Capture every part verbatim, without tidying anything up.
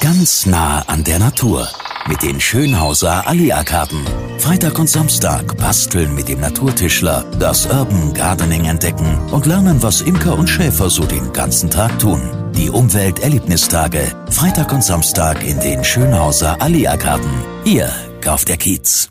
Ganz nah an der Natur. Mit den Schönhauser Allee-Arkaden. Freitag und Samstag basteln mit dem Naturtischler, das Urban Gardening entdecken und lernen, was Imker und Schäfer so den ganzen Tag tun. Die Umwelterlebnistage. Freitag und Samstag in den Schönhauser Allee-Arkaden. Hier kauft der Kiez.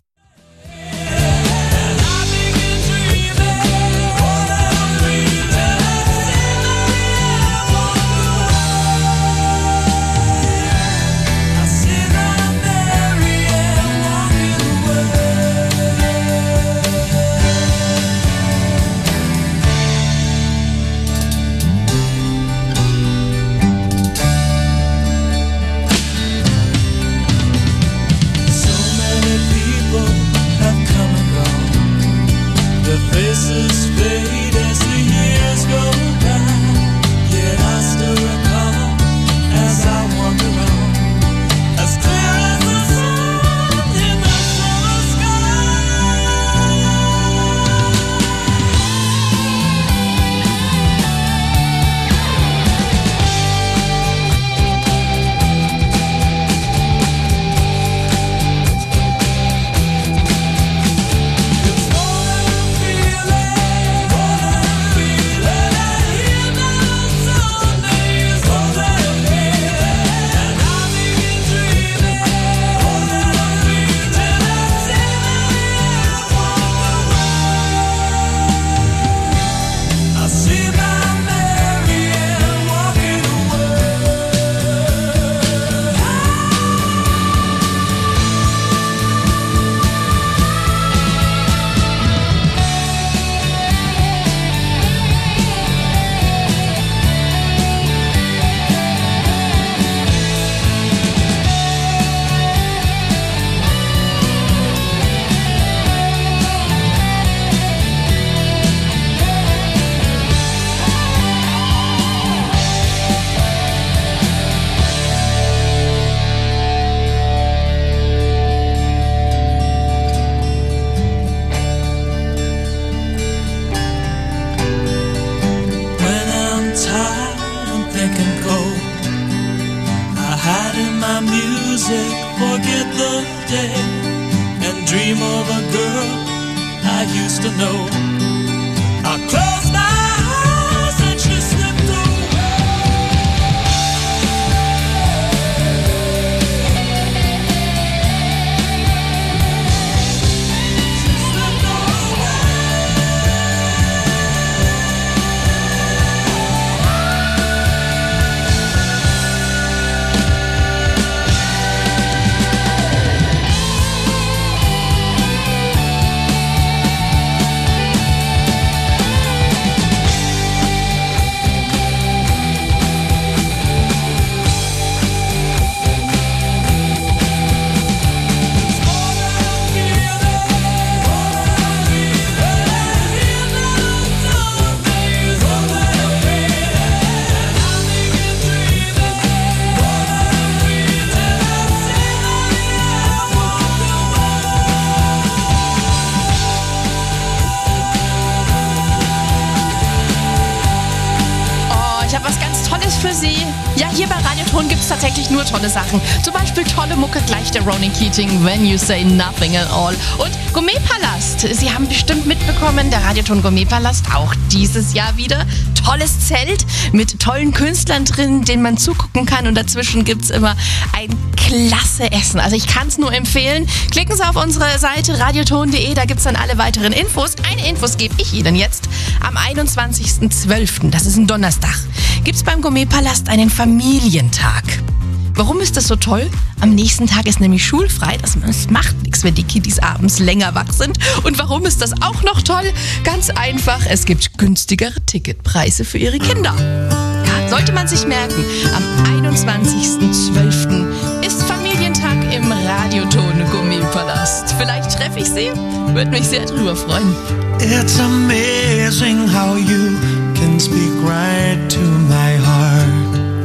Nur tolle Sachen. Zum Beispiel tolle Mucke, gleich der Ronan Keating, When You Say Nothing at All. Und Gourmetpalast. Sie haben bestimmt mitbekommen, der Radioton Gourmetpalast auch dieses Jahr wieder. Tolles Zelt mit tollen Künstlern drin, denen man zugucken kann. Und dazwischen gibt es immer ein klasse Essen. Also ich kann es nur empfehlen. Klicken Sie auf unsere Seite radioton punkt de, da gibt es dann alle weiteren Infos. Eine Infos gebe ich Ihnen jetzt. Am einundzwanzigsten zwölften, das ist ein Donnerstag, gibt es beim Gourmetpalast einen Familientag. Warum ist das so toll? Am nächsten Tag ist nämlich schulfrei. Das, das macht nichts, wenn die Kiddies abends länger wach sind. Und warum ist das auch noch toll? Ganz einfach, es gibt günstigere Ticketpreise für Ihre Kinder. Ja, sollte man sich merken, am einundzwanzigsten zwölften ist Familientag im Radioton Gourmetpalast. Vielleicht treffe ich Sie, würde mich sehr drüber freuen. It's amazing how you can speak right to my heart.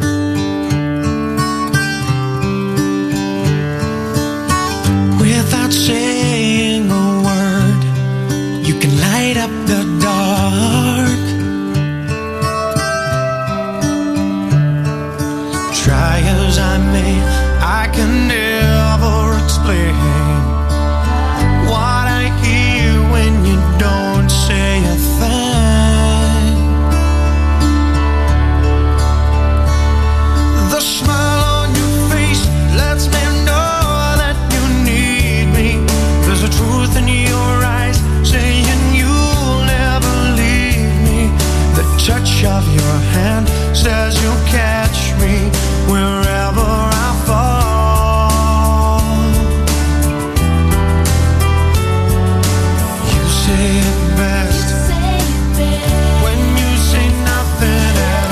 Without saying a word, you can light up the dark. Try as I may, explain what I hear when you don't say a thing. The smile on your face lets me know that you need me. There's a truth in your eyes saying you'll never leave me. The touch of your hand says you'll catch me wherever I fall. You say it best when you say nothing at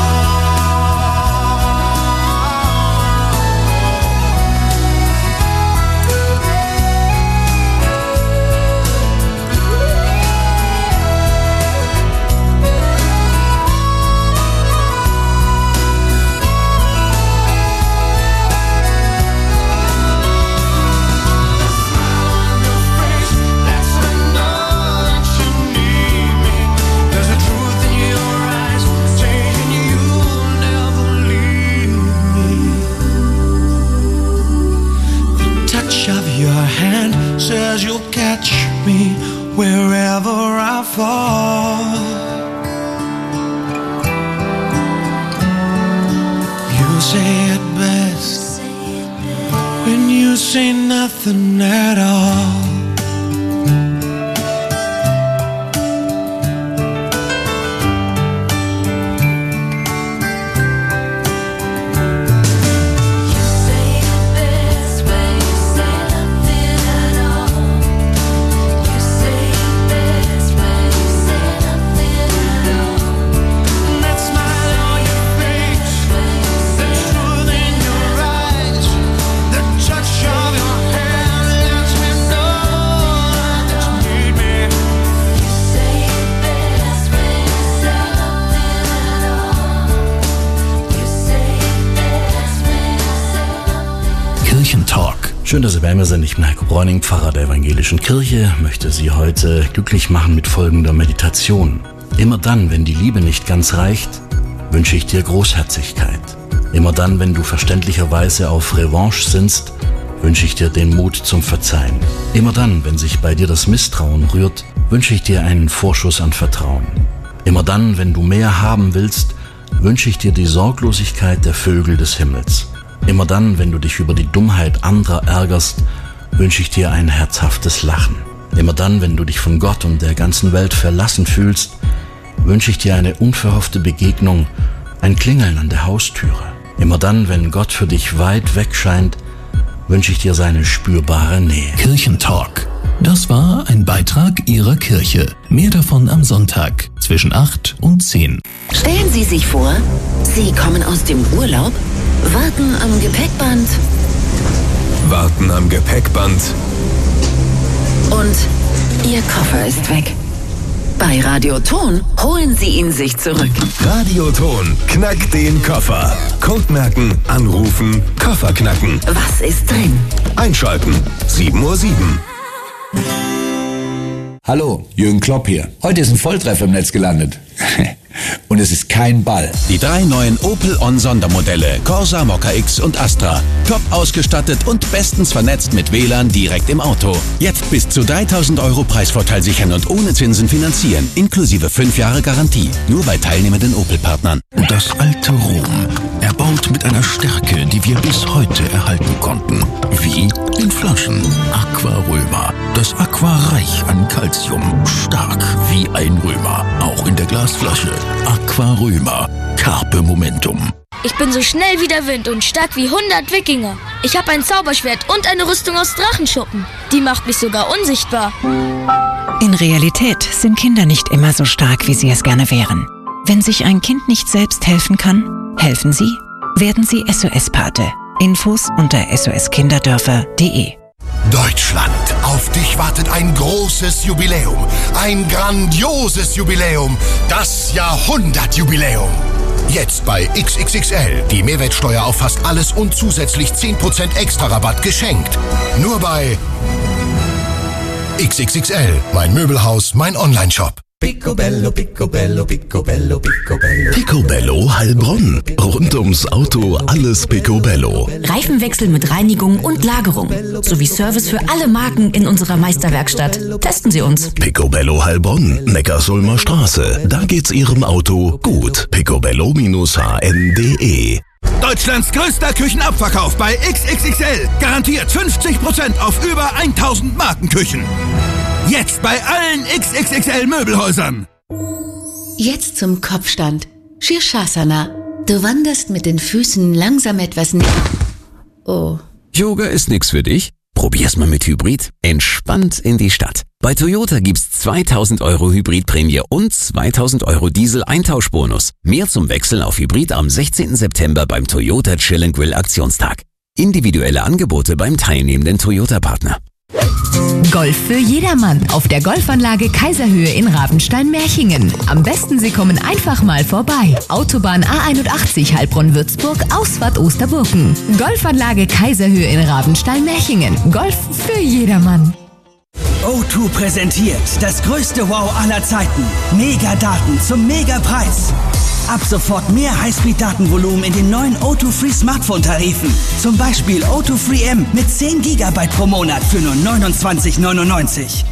says you'll catch me wherever I fall. You say it best when you say nothing at all. Schön, dass Sie bei mir sind. Ich bin Heiko Bräuning, Pfarrer der Evangelischen Kirche, möchte Sie heute glücklich machen mit folgender Meditation. Immer dann, wenn die Liebe nicht ganz reicht, wünsche ich dir Großherzigkeit. Immer dann, wenn du verständlicherweise auf Revanche sinnst, wünsche ich dir den Mut zum Verzeihen. Immer dann, wenn sich bei dir das Misstrauen rührt, wünsche ich dir einen Vorschuss an Vertrauen. Immer dann, wenn du mehr haben willst, wünsche ich dir die Sorglosigkeit der Vögel des Himmels. Immer dann, wenn du dich über die Dummheit anderer ärgerst, wünsche ich dir ein herzhaftes Lachen. Immer dann, wenn du dich von Gott und der ganzen Welt verlassen fühlst, wünsche ich dir eine unverhoffte Begegnung, ein Klingeln an der Haustüre. Immer dann, wenn Gott für dich weit weg scheint, wünsche ich dir seine spürbare Nähe. Kirchentalk. Das war ein Beitrag Ihrer Kirche. Mehr davon am Sonntag zwischen acht und zehn. Stellen Sie sich vor, Sie kommen aus dem Urlaub, warten am Gepäckband. Warten am Gepäckband. Und Ihr Koffer ist weg. Bei Radioton holen Sie ihn sich zurück. Radioton knackt den Koffer. Code merken, anrufen, Koffer knacken. Was ist drin? Einschalten. sieben Uhr sieben. Hallo, Jürgen Klopp hier. Heute ist ein Volltreffer im Netz gelandet. Und es ist kein Ball. Die drei neuen Opel On-Sondermodelle, Corsa, Mokka X und Astra. Top ausgestattet und bestens vernetzt mit W L A N direkt im Auto. Jetzt bis zu dreitausend Euro Preisvorteil sichern und ohne Zinsen finanzieren. Inklusive fünf Jahre Garantie. Nur bei teilnehmenden Opel-Partnern. Das alte Rom. Erbaut mit einer Stärke, die wir bis heute erhalten konnten. Wie in Flaschen. Aqua Römer. Das Aqua reich an Calcium. Stark wie ein Römer. Auch in der Glasflasche. Aqua Römer. Carpe Momentum. Ich bin so schnell wie der Wind und stark wie hundert Wikinger. Ich habe ein Zauberschwert und eine Rüstung aus Drachenschuppen. Die macht mich sogar unsichtbar. In Realität sind Kinder nicht immer so stark, wie sie es gerne wären. Wenn sich ein Kind nicht selbst helfen kann, helfen Sie. Werden Sie S O S-Pate. Infos unter S O S kinderdörfer punkt de. Deutschland, auf dich wartet ein großes Jubiläum. Ein grandioses Jubiläum. Das Jahrhundertjubiläum. Jetzt bei X X X L. Die Mehrwertsteuer auf fast alles und zusätzlich zehn Prozent extra Rabatt geschenkt. Nur bei X X X L. Mein Möbelhaus, mein Onlineshop. Picobello, Picobello, Picobello, Picobello. Picobello Heilbronn. Rund ums Auto alles Picobello. Reifenwechsel mit Reinigung und Lagerung. Sowie Service für alle Marken in unserer Meisterwerkstatt. Testen Sie uns. Picobello Heilbronn. Neckarsulmer Straße. Da geht's Ihrem Auto gut. Picobello H N punkt de. Deutschlands größter Küchenabverkauf bei X X X L. Garantiert fünfzig Prozent auf über tausend Markenküchen. Jetzt bei allen X X X L Möbelhäusern. Jetzt zum Kopfstand. Shirshasana. Du wanderst mit den Füßen langsam etwas näher. Oh. Yoga ist nix für dich? Probier's mal mit Hybrid. Entspannt in die Stadt. Bei Toyota gibt's zweitausend Euro Hybridprämie und zweitausend Euro Diesel-Eintauschbonus. Mehr zum Wechsel auf Hybrid am sechzehnten September beim Toyota Chill and Grill Aktionstag. Individuelle Angebote beim teilnehmenden Toyota-Partner. Golf für jedermann auf der Golfanlage Kaiserhöhe in Ravenstein-Merchingen. Am besten Sie kommen einfach mal vorbei. Autobahn A einundachtzig Heilbronn-Würzburg, Ausfahrt Osterburken. Golfanlage Kaiserhöhe in Ravenstein-Merchingen. Golf für jedermann. O zwei präsentiert das größte Wow aller Zeiten. Megadaten zum Megapreis. Ab sofort mehr Highspeed-Datenvolumen in den neuen O zwei Free Smartphone-Tarifen. Zum Beispiel O zwei Free M mit zehn Gigabyte pro Monat für nur neunundzwanzig neunundneunzig.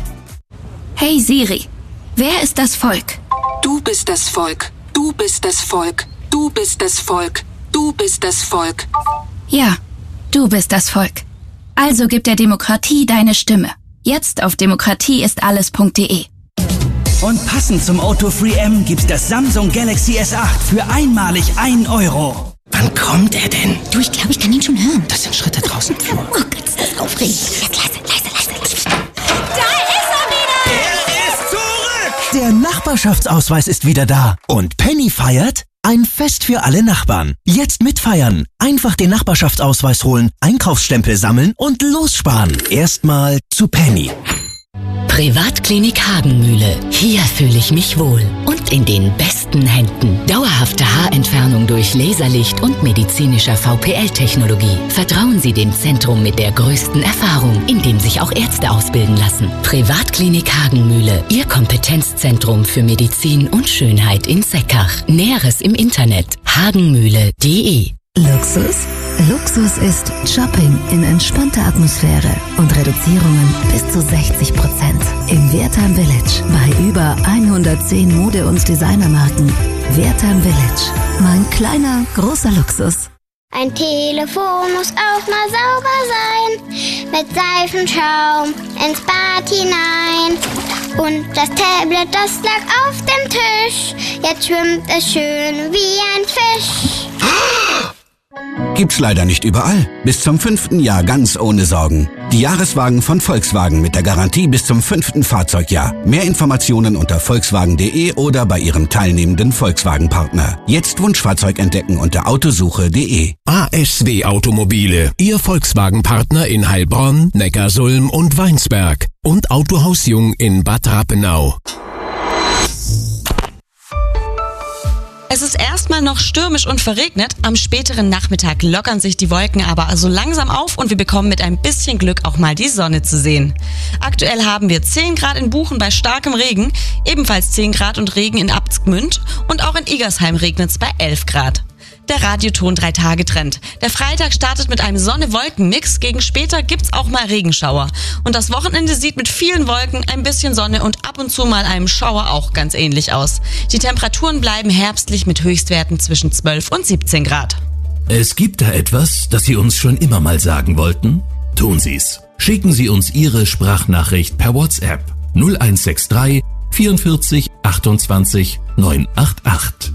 Hey Siri, wer ist das Volk? Du bist das Volk. Du bist das Volk. Du bist das Volk. Du bist das Volk. Ja, du bist das Volk. Also gib der Demokratie deine Stimme. Jetzt auf demokratieistalles punkt de. Und passend zum O zwei Free M gibt's das Samsung Galaxy S acht für einmalig einen Euro. Wann kommt er denn? Du, ich glaube, ich kann ihn schon hören. Das sind Schritte draußen im Flur. Oh Gott, ist das aufregend. Jetzt leise, leise, leise. Da ist er wieder! Er ist zurück! Der Nachbarschaftsausweis ist wieder da. Und Penny feiert ein Fest für alle Nachbarn. Jetzt mitfeiern. Einfach den Nachbarschaftsausweis holen, Einkaufsstempel sammeln und lossparen. Erstmal zu Penny. Privatklinik Hagenmühle. Hier fühle ich mich wohl. Und in den besten Händen. Dauerhafte Haarentfernung durch Laserlicht und medizinischer V P L-Technologie. Vertrauen Sie dem Zentrum mit der größten Erfahrung, in dem sich auch Ärzte ausbilden lassen. Privatklinik Hagenmühle. Ihr Kompetenzzentrum für Medizin und Schönheit in Seckach. Näheres im Internet. hagenmühle punkt de. Luxus? Luxus ist Shopping in entspannter Atmosphäre und Reduzierungen bis zu sechzig Prozent. Im Wertheim Village bei über hundertzehn Mode- und Designermarken. Wertheim Village. Mein kleiner, großer Luxus. Ein Telefon muss auch mal sauber sein, mit Seifenschaum ins Bad hinein. Und das Tablet, das lag auf dem Tisch, jetzt schwimmt es schön wie ein Fisch. Gibt's leider nicht überall. Bis zum fünften Jahr ganz ohne Sorgen. Die Jahreswagen von Volkswagen mit der Garantie bis zum fünften Fahrzeugjahr. Mehr Informationen unter volkswagen punkt de oder bei Ihrem teilnehmenden Volkswagen-Partner. Jetzt Wunschfahrzeug entdecken unter autosuche punkt de. A S W Automobile, Ihr Volkswagen-Partner in Heilbronn, Neckarsulm und Weinsberg. Und Autohaus Jung in Bad Rappenau. Es ist erstmal noch stürmisch und verregnet. Am späteren Nachmittag lockern sich die Wolken aber so langsam auf und wir bekommen mit ein bisschen Glück auch mal die Sonne zu sehen. Aktuell haben wir zehn Grad in Buchen bei starkem Regen, ebenfalls zehn Grad und Regen in Abtsgmünd und auch in Igersheim regnet es bei elf Grad. Der Radioton drei Tage Trend. Der Freitag startet mit einem Sonne-Wolken-Mix. Gegen später gibt's auch mal Regenschauer. Und das Wochenende sieht mit vielen Wolken, ein bisschen Sonne und ab und zu mal einem Schauer auch ganz ähnlich aus. Die Temperaturen bleiben herbstlich mit Höchstwerten zwischen zwölf und siebzehn Grad. Es gibt da etwas, das Sie uns schon immer mal sagen wollten? Tun Sie's. Schicken Sie uns Ihre Sprachnachricht per WhatsApp null eins sechs drei vierundvierzig achtundzwanzig neunhundertachtundachtzig.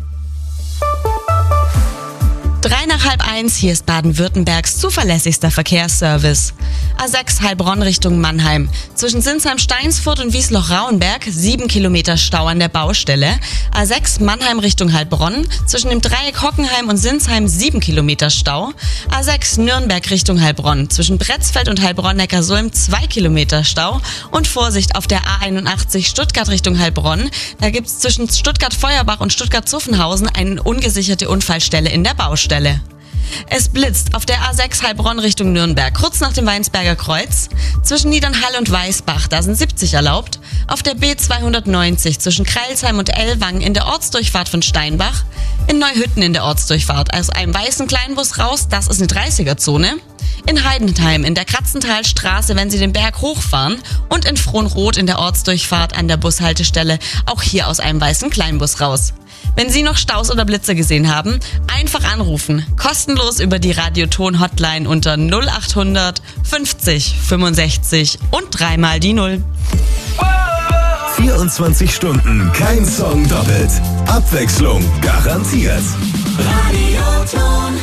Drei nach halb eins, hier ist Baden-Württembergs zuverlässigster Verkehrsservice. A sechs Heilbronn Richtung Mannheim. Zwischen Sinsheim-Steinsfurt und Wiesloch-Rauenberg sieben Kilometer Stau an der Baustelle. A sechs Mannheim Richtung Heilbronn. Zwischen dem Dreieck Hockenheim und Sinsheim sieben Kilometer Stau. A sechs Nürnberg Richtung Heilbronn. Zwischen Bretzfeld und Heilbronn-Neckarsulm zwei Kilometer Stau. Und Vorsicht auf der A einundachtzig Stuttgart Richtung Heilbronn. Da gibt's zwischen Stuttgart-Feuerbach und Stuttgart-Zuffenhausen eine ungesicherte Unfallstelle in der Baustelle. Es blitzt auf der A sechs Heilbronn Richtung Nürnberg, kurz nach dem Weinsberger Kreuz. Zwischen Niedernhall und Weißbach, da sind siebzig erlaubt. Auf der B zweihundertneunzig zwischen Kreilsheim und Ellwangen in der Ortsdurchfahrt von Steinbach. In Neuhütten in der Ortsdurchfahrt aus einem weißen Kleinbus raus, das ist eine dreißiger-Zone. In Heidenheim in der Kratzenthalstraße, wenn Sie den Berg hochfahren. Und in Frohnroth in der Ortsdurchfahrt an der Bushaltestelle, auch hier aus einem weißen Kleinbus raus. Wenn Sie noch Staus oder Blitzer gesehen haben, einfach anrufen. Kostenlos über die Radioton-Hotline unter null achthundert fünfzig fünfundsechzig und dreimal die Null. vierundzwanzig Stunden, kein Song doppelt. Abwechslung garantiert. Radioton.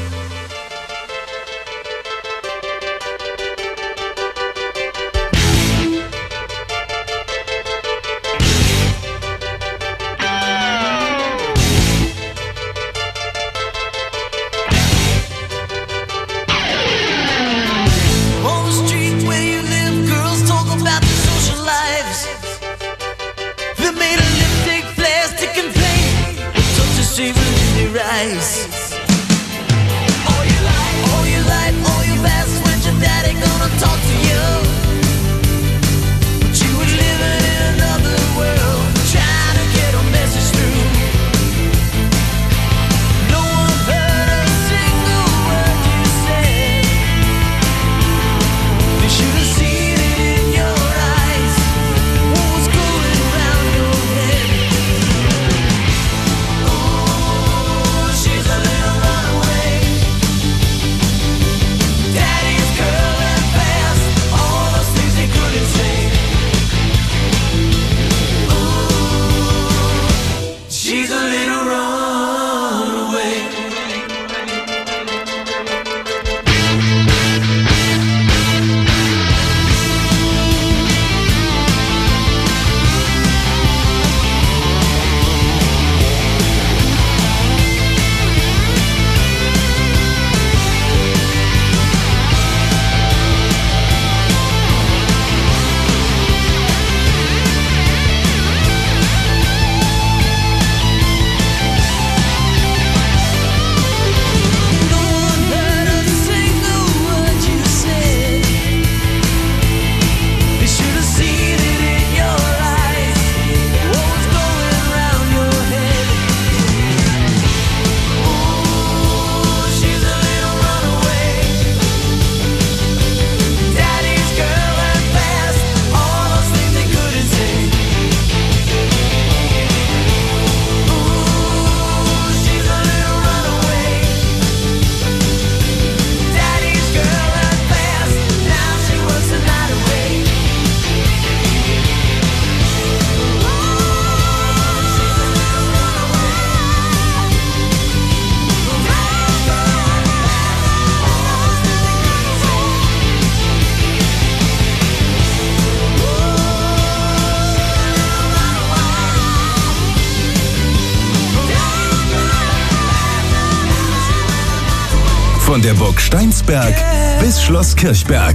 Von der Burg Steinsberg bis Schloss Kirchberg.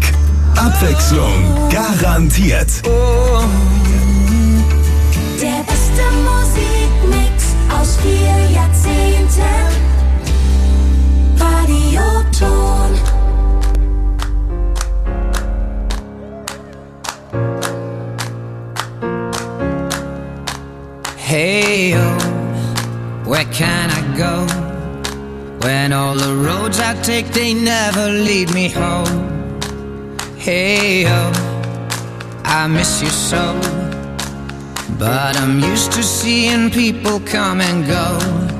Abwechslung garantiert. Der beste Musikmix aus vier Jahrzehnten. Radioton. Hey, oh, where can I go? When all the roads I take, they never lead me home. Hey, oh, I miss you so. But I'm used to seeing people come and go.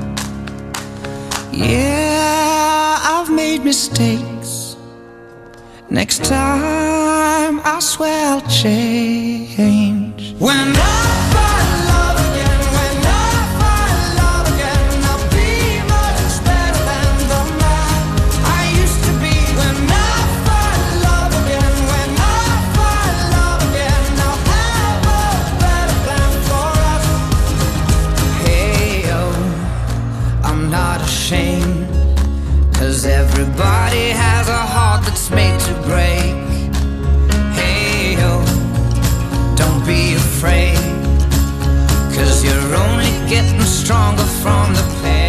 Yeah, I've made mistakes. Next time, I swear I'll change. When I everybody has a heart that's made to break. Hey, oh, don't be afraid, 'cause you're only getting stronger from the pain.